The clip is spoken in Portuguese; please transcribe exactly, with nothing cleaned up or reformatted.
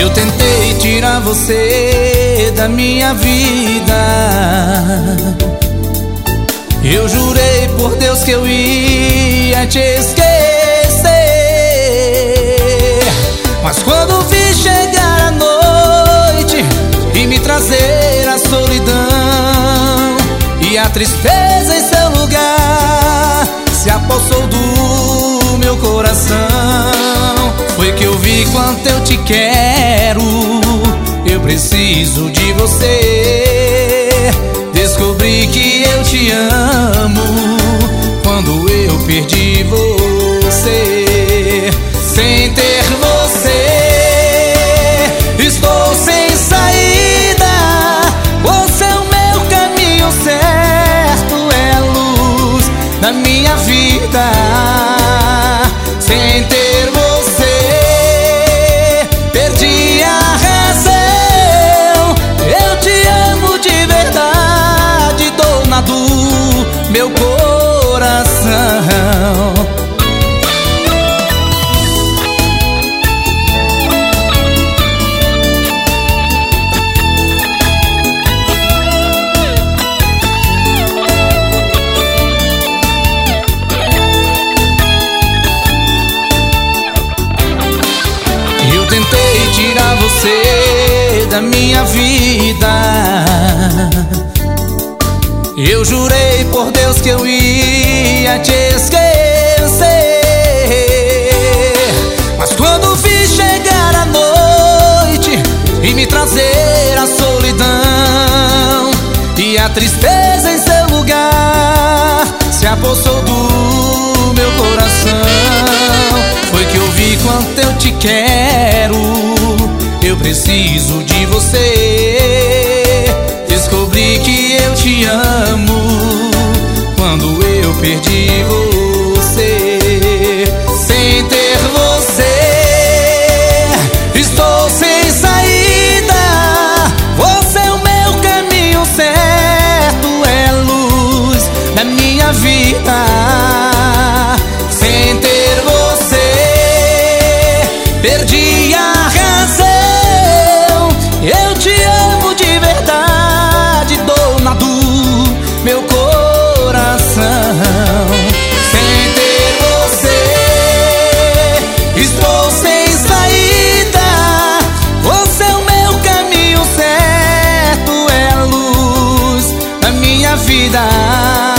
Eu tentei tirar você da minha vida. Eu jurei por Deus que eu ia te esquecer. Mas quando vi chegar a noite e me trazer a solidão e a tristeza em seu lugar se apossou do meu coração, foi que eu vi quanto eu te quero. Eu preciso de você. Descobri que eu te amo quando eu perdi você. Sem ter você, estou sem saída. Você é o meu caminho certo, é a luz da minha vida. Sem ter você, perdi a razão. Eu te amo de verdade, dona do meu coração. Eu tentei tirar você da minha vida. Eu jurei por Deus que eu ia te esquecer. Mas quando vi chegar a noite e me trazer a solidão e a tristeza em seu lugar se apossou do meu coração, foi que eu vi quanto eu te quero. Eu preciso de você. Descobri que eu te amo quando eu perdi você. Sem ter você, estou sem saída. Você é o meu caminho certo, é a luz da minha vida. Sem ter você, perdi a razão. Eu te amo de verdade, dona do meu coração. Sem ter você, estou sem saída. Você é o meu caminho certo, é a luz da minha vida.